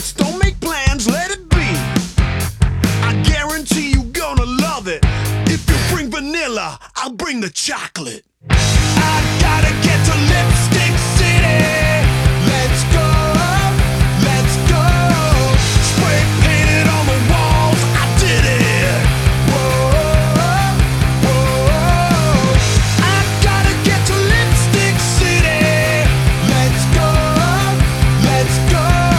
chance, don't make plans, let it be. I guarantee you gonna love it. If you bring vanilla, I'll bring the chocolate.